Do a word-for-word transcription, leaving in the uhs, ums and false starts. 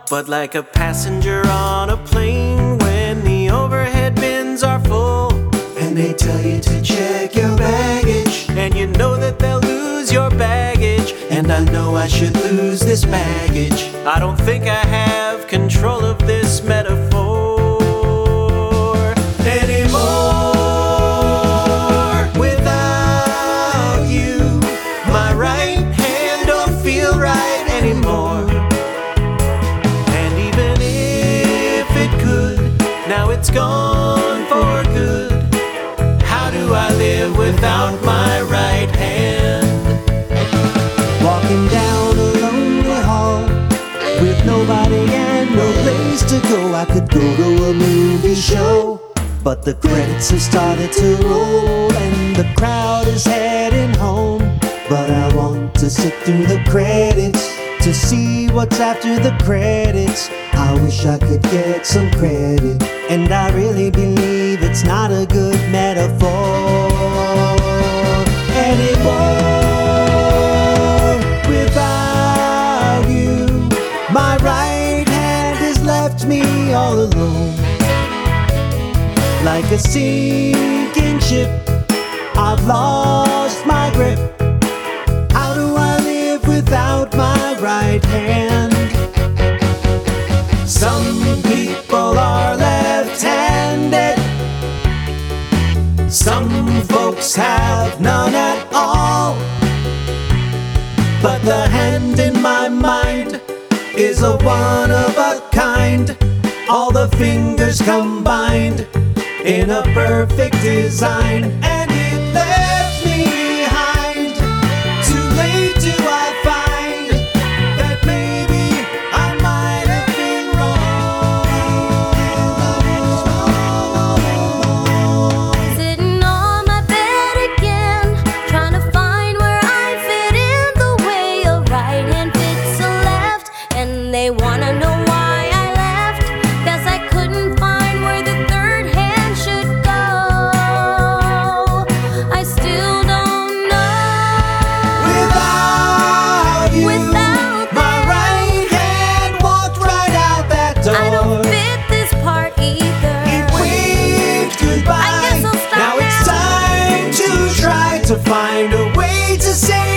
But like a passenger on a plane when the overhead bins are full, and they tell you to check your baggage, and you know that they'll lose your baggage, and I know I should lose this baggage. I don't think I have control of this metaphor anymore. Without you, my right hand don't feel right anymore. And even if it could, now it's gone for good. How do I live without my right hand? Walking down a lonely hall with nobody and no place to go. I could go to a movie show, but the credits have started to roll and the crowd is heading home. But I want to sit through the credits to see what's after the credits. I wish I could get some credit, and I really believe it's not a good metaphor anymore. Without you, my right hand has left me all alone. Like a sinking ship, I've lost my grip. How do I live without my right hand? Some people are left-handed, some folks have none at all. But the hand in my mind is a one of a kind, all the fingers combined in a perfect design, and it left me behind. Too late do I find that maybe I might have been wrong. Sitting on my bed again, trying to find where I fit in the way a right hand fits a left. And they wanna know why I left, 'cause I couldn't find where the third hand should go. I still don't know. Without you, Without my right hand walked right out that door. I don't fit this part either. It waved goodbye. I guess I'll stop Now it's now. time to try to find a way to say